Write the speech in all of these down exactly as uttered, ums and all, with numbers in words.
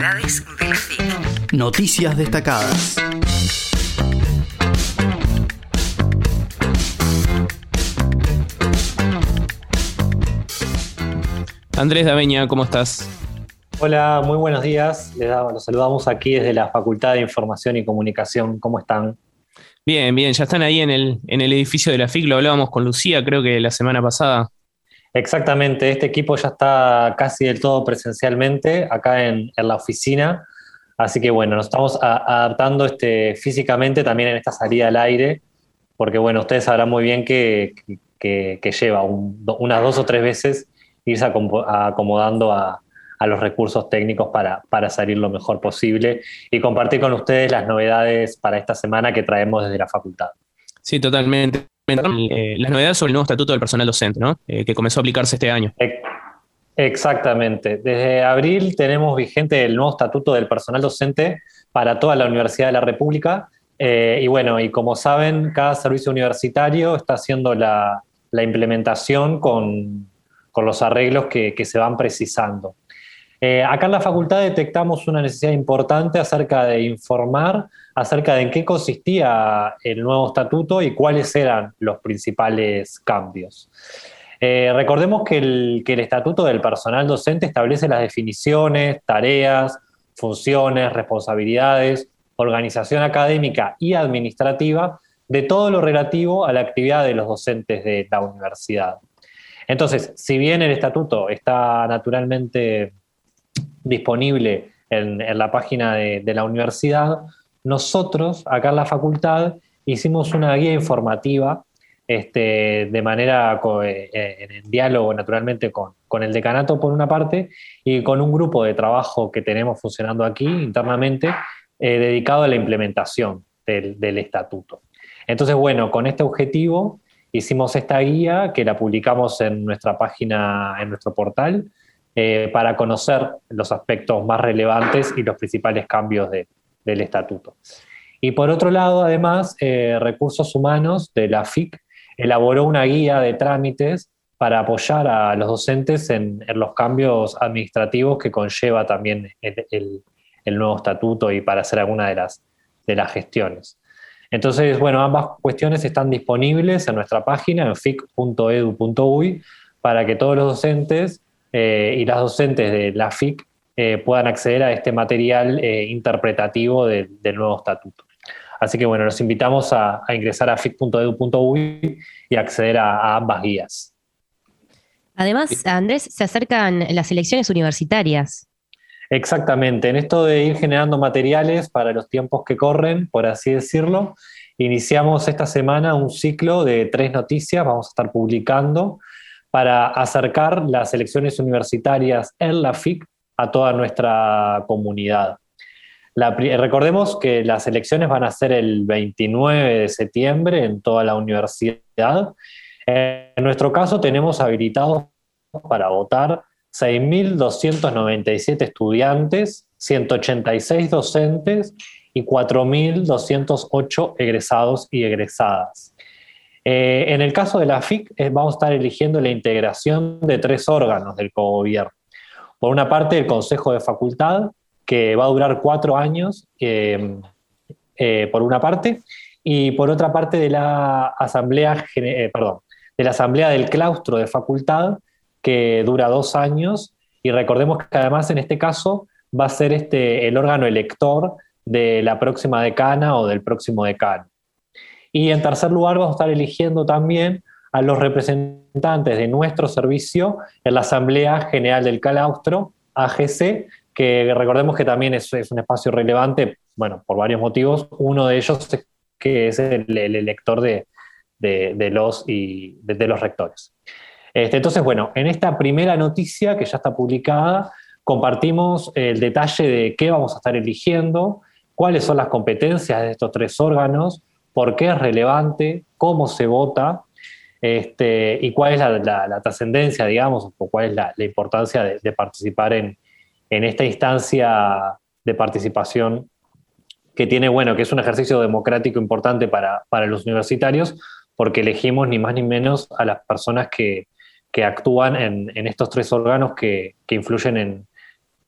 Novedades de la F I C. Noticias destacadas. Andrés Daveña, ¿cómo estás? Hola, muy buenos días. Les damos, los saludamos aquí desde la Facultad de Información y Comunicación. ¿Cómo están? Bien, bien, ya están ahí en el, en el edificio de la F I C, lo hablábamos con Lucía, creo que la semana pasada. Exactamente, este equipo ya está casi del todo presencialmente acá en, en la oficina, así que bueno, nos estamos a, adaptando este, físicamente también en esta salida al aire, porque bueno, ustedes sabrán muy bien que, que, que lleva un, unas dos o tres veces irse acomodando a, a los recursos técnicos para, para salir lo mejor posible y compartir con ustedes las novedades para esta semana que traemos desde la facultad. Sí, totalmente. Eh, las novedades sobre el nuevo estatuto del personal docente, ¿no? Eh, que comenzó a aplicarse este año. Exactamente. Desde abril tenemos vigente el nuevo estatuto del personal docente para toda la Universidad de la República. Eh, y bueno, y como saben, cada servicio universitario está haciendo la, la implementación con, con los arreglos que, que se van precisando. Eh, acá en la facultad detectamos una necesidad importante acerca de informar acerca de en qué consistía el nuevo estatuto y cuáles eran los principales cambios. Eh, recordemos que el, que el estatuto del personal docente establece las definiciones, tareas, funciones, responsabilidades, organización académica y administrativa de todo lo relativo a la actividad de los docentes de la universidad. Entonces, si bien el estatuto está naturalmente disponible en, en la página de, de la universidad, nosotros acá en la facultad hicimos una guía informativa este, de manera eh, en diálogo naturalmente con, con el decanato por una parte y con un grupo de trabajo que tenemos funcionando aquí internamente eh, dedicado a la implementación del, del estatuto. Entonces, bueno, con este objetivo hicimos esta guía que la publicamos en nuestra página, en nuestro portal, Eh, para conocer los aspectos más relevantes y los principales cambios de, del estatuto. Y por otro lado, además, eh, Recursos Humanos de la F I C elaboró una guía de trámites para apoyar a los docentes en, en los cambios administrativos que conlleva también el, el, el nuevo estatuto y para hacer alguna de las, de las gestiones. Entonces, bueno, ambas cuestiones están disponibles en nuestra página en fic punto edu punto uy para que todos los docentes Eh, y las docentes de la F I C eh, puedan acceder a este material eh, interpretativo de, del nuevo estatuto. Así que bueno, los invitamos a, a ingresar a fic punto edu punto uy y acceder a, a ambas guías. Además, Andrés, se acercan las elecciones universitarias. Exactamente, en esto de ir generando materiales para los tiempos que corren, por así decirlo, iniciamos esta semana un ciclo de tres noticias, vamos a estar publicando para acercar las elecciones universitarias en la F I C a toda nuestra comunidad. La, recordemos que las elecciones van a ser el veintinueve de septiembre en toda la universidad. En nuestro caso tenemos habilitados para votar seis mil doscientos noventa y siete estudiantes, ciento ochenta y seis docentes y cuatro mil doscientos ocho egresados y egresadas. Eh, en el caso de la F I C eh, vamos a estar eligiendo la integración de tres órganos del cogobierno. Por una parte, el Consejo de Facultad, que va a durar cuatro años, eh, eh, por una parte, y por otra parte de la Asamblea, eh, perdón, de la Asamblea del Claustro de Facultad, que dura dos años, y recordemos que además en este caso va a ser este, el órgano elector de la próxima decana o del próximo decano. Y en tercer lugar vamos a estar eligiendo también a los representantes de nuestro servicio en la Asamblea General del Claustro, A G C, que recordemos que también es, es un espacio relevante, bueno, por varios motivos. Uno de ellos es que es el, el elector de, de, de, los, y de, de los rectores. Este, entonces, bueno, en esta primera noticia que ya está publicada, compartimos el detalle de qué vamos a estar eligiendo, cuáles son las competencias de estos tres órganos, por qué es relevante, cómo se vota, este, y cuál es la, la, la trascendencia, digamos, o cuál es la, la importancia de, de participar en, en esta instancia de participación que tiene, bueno, que es un ejercicio democrático importante para, para los universitarios, porque elegimos ni más ni menos a las personas que, que actúan en, en estos tres órganos que, que influyen en,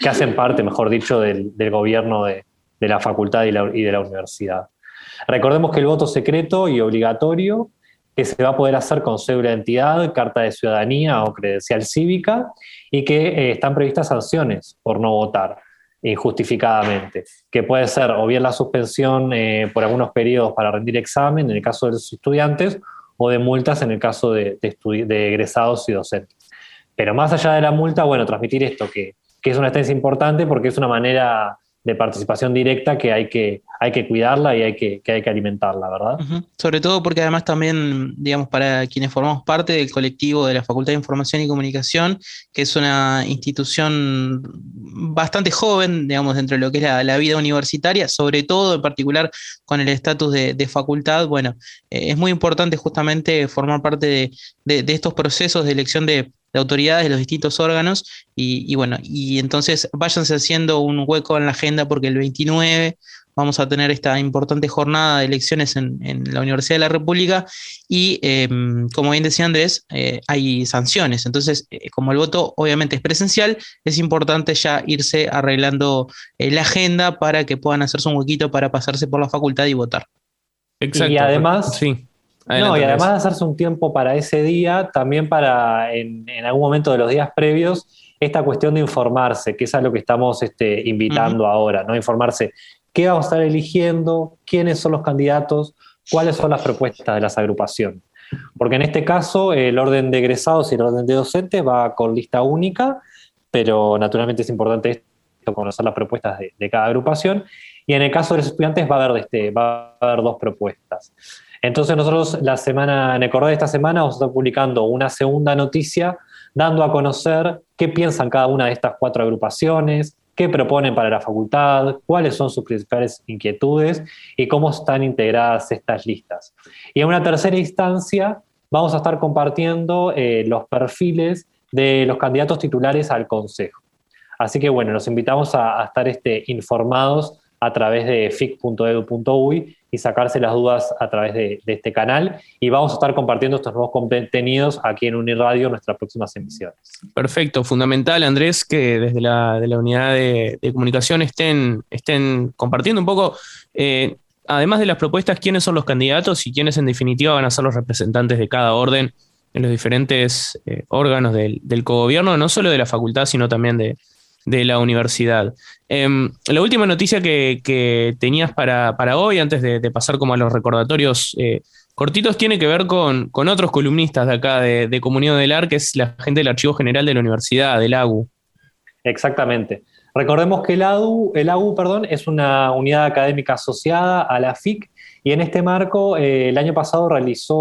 que hacen parte, mejor dicho, del, del gobierno de, de la facultad y, la, y de la universidad. Recordemos que el voto secreto y obligatorio, que se va a poder hacer con cédula de identidad, carta de ciudadanía o credencial cívica, y que eh, están previstas sanciones por no votar injustificadamente, que puede ser o bien la suspensión eh, por algunos periodos para rendir examen en el caso de los estudiantes, o de multas en el caso de, de, estudi- de egresados y docentes. Pero más allá de la multa, bueno, transmitir esto, que, que es una instancia importante porque es una manera de participación directa que hay que, hay que cuidarla y hay que, que hay que alimentarla, ¿verdad? Ujú. Sobre todo porque además también, digamos, para quienes formamos parte del colectivo de la Facultad de Información y Comunicación, que es una institución bastante joven, digamos, dentro de lo que es la, la vida universitaria, sobre todo en particular con el estatus de, de facultad, bueno, eh, es muy importante justamente formar parte de, de, de estos procesos de elección de de autoridades de los distintos órganos y, y bueno, y entonces váyanse haciendo un hueco en la agenda porque el veintinueve vamos a tener esta importante jornada de elecciones en, en la Universidad de la República y eh, como bien decía Andrés, eh, hay sanciones, entonces eh, como el voto obviamente es presencial, es importante ya irse arreglando eh, la agenda para que puedan hacerse un huequito para pasarse por la facultad y votar. Exacto. Y además... Sí. Adelante, no, y además de hacerse un tiempo para ese día, también para en, en algún momento de los días previos, esta cuestión de informarse, que es a lo que estamos este, invitando uh-huh. ahora, ¿no? Informarse qué vamos a estar eligiendo, quiénes son los candidatos, cuáles son las propuestas de las agrupaciones. Porque en este caso el orden de egresados y el orden de docentes va con lista única, pero naturalmente es importante esto, conocer las propuestas de, de cada agrupación. Y en el caso de los estudiantes va a haber, este, va a haber dos propuestas. Entonces nosotros la semana, en el correo de esta semana vamos a estar publicando una segunda noticia dando a conocer qué piensan cada una de estas cuatro agrupaciones, qué proponen para la facultad, cuáles son sus principales inquietudes y cómo están integradas estas listas. Y en una tercera instancia vamos a estar compartiendo eh, los perfiles de los candidatos titulares al consejo. Así que bueno, los invitamos a, a estar este, informados a través de f i c punto e d u punto u y y sacarse las dudas a través de, de este canal. Y vamos a estar compartiendo estos nuevos contenidos aquí en Uniradio en nuestras próximas emisiones. Perfecto, fundamental, Andrés, que desde la, de la unidad de, de comunicación estén, estén compartiendo un poco, eh, además de las propuestas, quiénes son los candidatos y quiénes en definitiva van a ser los representantes de cada orden en los diferentes eh, órganos del, del cogobierno, no solo de la facultad, sino también de de la universidad. Eh, la última noticia que, que tenías para, para hoy, antes de, de pasar como a los recordatorios eh, cortitos, tiene que ver con, con otros columnistas de acá de, de Comunión del A R, que es la gente del Archivo General de la Universidad, del A U. Exactamente. Recordemos que el A U, el A U perdón, es una unidad académica asociada a la F I C y en este marco eh, el año pasado realizó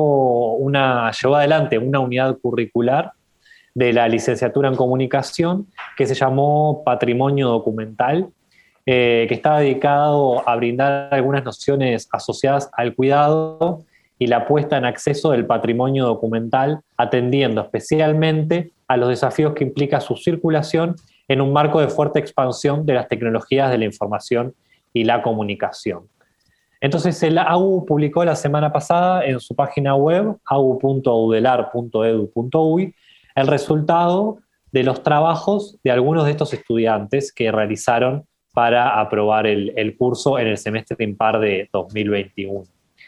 una, llevó adelante una unidad curricular de la licenciatura en comunicación que se llamó Patrimonio Documental, eh, que está dedicado a brindar algunas nociones asociadas al cuidado y la puesta en acceso del patrimonio documental, atendiendo especialmente a los desafíos que implica su circulación en un marco de fuerte expansión de las tecnologías de la información y la comunicación. Entonces el A U publicó la semana pasada en su página web a u punto audelar punto e d u punto u y el resultado de los trabajos de algunos de estos estudiantes que realizaron para aprobar el, el curso en el semestre impar de dos mil veintiuno.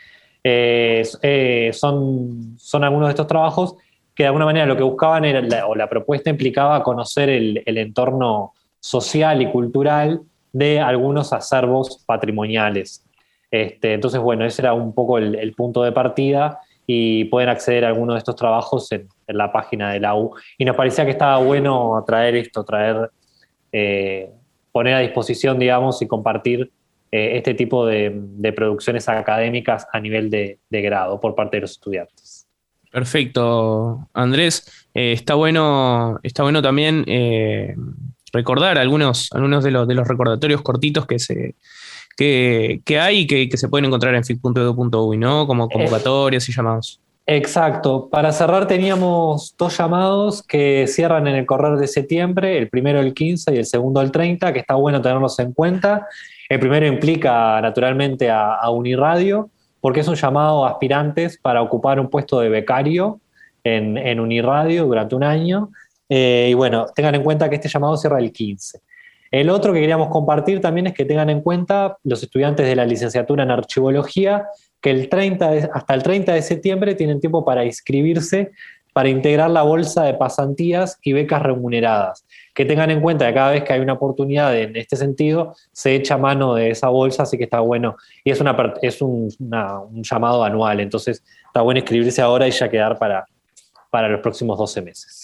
Eh, eh, son, son algunos de estos trabajos que de alguna manera lo que buscaban era, la, o la propuesta implicaba conocer el, el entorno social y cultural de algunos acervos patrimoniales. Este, entonces, bueno, ese era un poco el, el punto de partida y pueden acceder a algunos de estos trabajos en, en la página de la U. Y nos parecía que estaba bueno traer esto, traer, eh, poner a disposición, digamos, y compartir eh, este tipo de, de producciones académicas a nivel de, de grado por parte de los estudiantes. Perfecto, Andrés. Eh, está bueno, está bueno también eh, recordar algunos, algunos de los, de los recordatorios cortitos que se que, que hay y que, que se pueden encontrar en f i c punto e d u punto u y, ¿no? Como convocatorias y llamados. Exacto. Para cerrar teníamos dos llamados que cierran en el correr de septiembre, el primero el quince y el segundo el treinta, que está bueno tenerlos en cuenta. El primero implica naturalmente a, a Uniradio, porque es un llamado a aspirantes para ocupar un puesto de becario en, en Uniradio durante un año. Eh, y bueno, tengan en cuenta que este llamado cierra el quince. El otro que queríamos compartir también es que tengan en cuenta los estudiantes de la licenciatura en archivología que el treinta de, hasta el treinta de septiembre tienen tiempo para inscribirse para integrar la bolsa de pasantías y becas remuneradas. Que tengan en cuenta que cada vez que hay una oportunidad en este sentido, se echa mano de esa bolsa, así que está bueno. Y es, una, es un, una, un llamado anual, entonces está bueno inscribirse ahora y ya quedar para, para los próximos doce meses.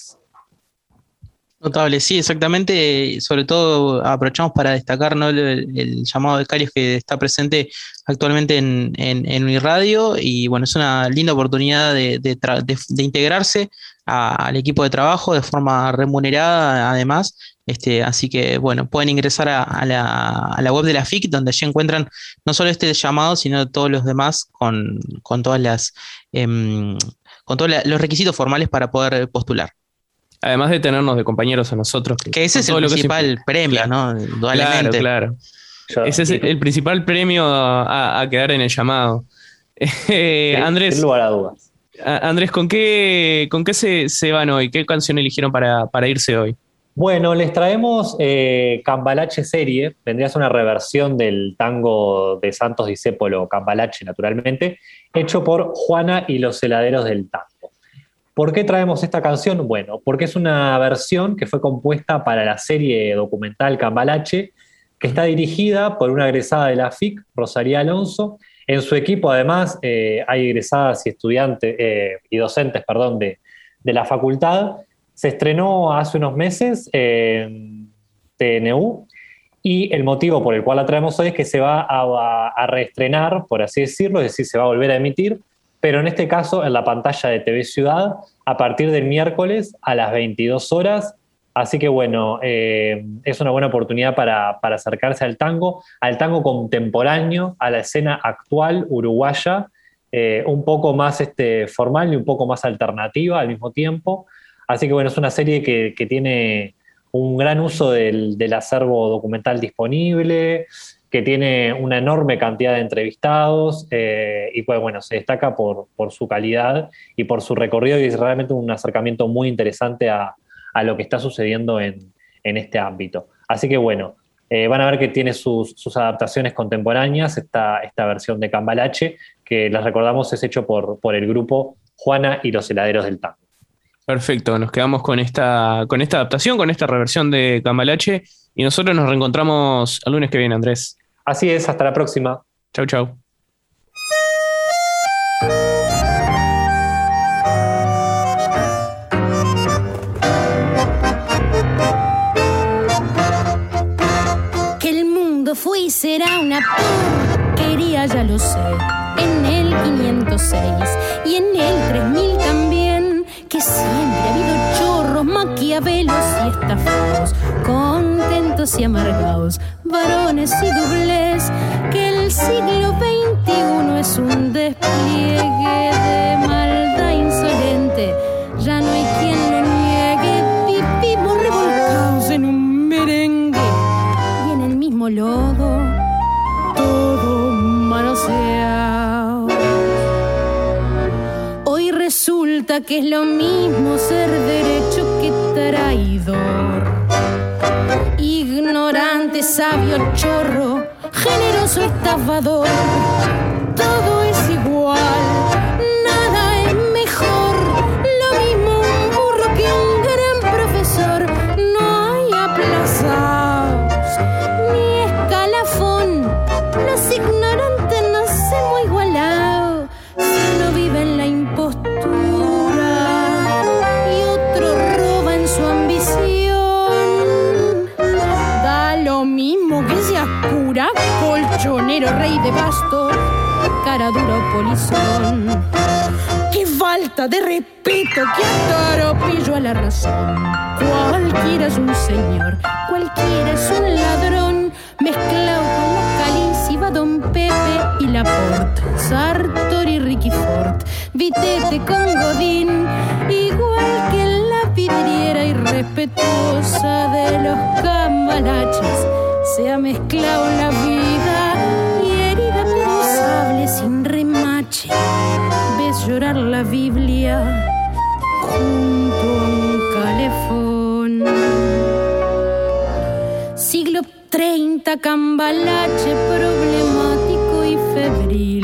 Notable, sí, exactamente. Sobre todo aprovechamos para destacar, ¿no?, el, el llamado de becarios que está presente actualmente en, en, en Uniradio, y bueno, es una linda oportunidad de, de, tra- de, de integrarse a, al equipo de trabajo de forma remunerada, además. Este, así que bueno, pueden ingresar a, a, la, a la web de la F I C, donde allí encuentran no solo este llamado, sino todos los demás con, con todas las eh, con todos la, los requisitos formales para poder postular. Además de tenernos de compañeros a nosotros. Que, que ese es el principal se... premio, claro. ¿no? Indudablemente. Claro, claro. Yo, ese es el, el principal premio a, a quedar en el llamado. Eh, sí, Andrés, sin lugar a dudas. Andrés, ¿con qué, con qué se, se van hoy? ¿Qué canción eligieron para, para irse hoy? Bueno, les traemos eh, Cambalache Serie. Vendría a ser una reversión del tango de Santos Discépolo, Cambalache, naturalmente, hecho por Juana y los heladeros del tango. ¿Por qué traemos esta canción? Bueno, porque es una versión que fue compuesta para la serie documental Cambalache, que está dirigida por una egresada de la F I C, Rosalía Alonso. En su equipo, además, eh, hay egresadas y estudiantes eh, y docentes, perdón, de, de la facultad. Se estrenó hace unos meses en T N U, y el motivo por el cual la traemos hoy es que se va a, a, a reestrenar, por así decirlo, es decir, se va a volver a emitir, pero en este caso en la pantalla de T V Ciudad a partir del miércoles a las veintidós horas. Así que bueno, eh, es una buena oportunidad para, para acercarse al tango, al tango contemporáneo, a la escena actual uruguaya, eh, un poco más este, formal y un poco más alternativa al mismo tiempo. Así que bueno, es una serie que, que tiene un gran uso del, del acervo documental disponible, que tiene una enorme cantidad de entrevistados eh, y pues bueno, se destaca por, por su calidad y por su recorrido, y es realmente un acercamiento muy interesante a, a lo que está sucediendo en, en este ámbito. Así que bueno, eh, van a ver que tiene sus, sus adaptaciones contemporáneas, esta, esta versión de Cambalache, que les recordamos es hecho por, por el grupo Juana y los heladeros del tango. Perfecto, nos quedamos con esta, con esta adaptación, con esta reversión de Cambalache, y nosotros nos reencontramos el lunes que viene, Andrés. Así es, hasta la próxima. Chau, chau. Que el mundo fue y será una porquería, ya lo sé, en el quinientos seis y en el tres mil también, que siempre ha habido chorros, maquiavelos y estafados, contentos y amargados, varones y dobles, que el siglo veintiuno es un despliegue de maldad insolente, ya no hay quien lo niegue, vivimos revolcados en un merengue y en el mismo lodo, todo manoseado. Hoy resulta que es lo mismo ser derecho que traidor, ignorante, sabio, chorro, generoso, estafador. Todo es igual, nada es mejor, lo mismo un burro que un gran profesor. No hay aplazados ni escalafón, los ignorantes nacemos igualados, si uno vive en la impostura y otro roba en su ambición. Lo mismo que seas cura, colchonero, rey de bastos, cara dura o polizón. ¡Qué falta de respeto, que atropello a la razón! Cualquiera es un señor, cualquiera es un ladrón, mezclado con la Calíciba, Don Pepe y Laporte, Sartori y Ricky Ford, Vitete con Godín, igual que la vidriera irrespetuosa de los cambalaches, se ha mezclado en la vida y herida pensable sin remache. Ves llorar la Biblia junto a un calefón. Siglo treinta, cambalache problemático y febril.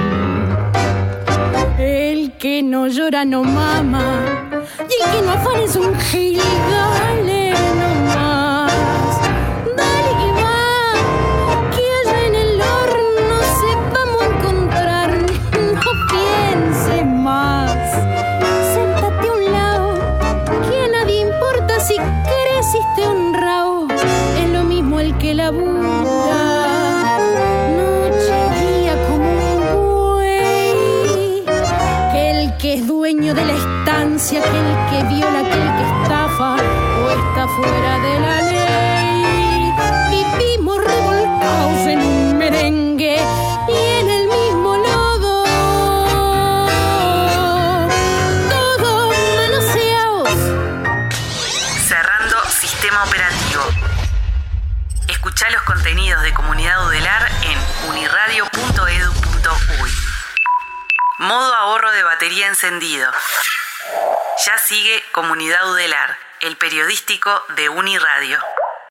El que no llora no mama, y el que no afana es un gil. Dale nomás, dale que va, que allá en el horno sepamos encontrar. No pienses más, séntate a un lado, que a nadie importa si creciste honrado. Es lo mismo el que labura, noche y día como un buey, que el que es dueño de la estancia, que el que viola, que el que estafa o está fuera de la ley. Vivimos revolcados en un merengue y en el mismo lodo, todos manoseados. Cerrando sistema operativo. Escuchá los contenidos de Comunidad Udelar en uniradio punto edu punto uy. Modo ahorro de batería encendido. Ya sigue Comunidad Udelar, el periodístico de Uniradio.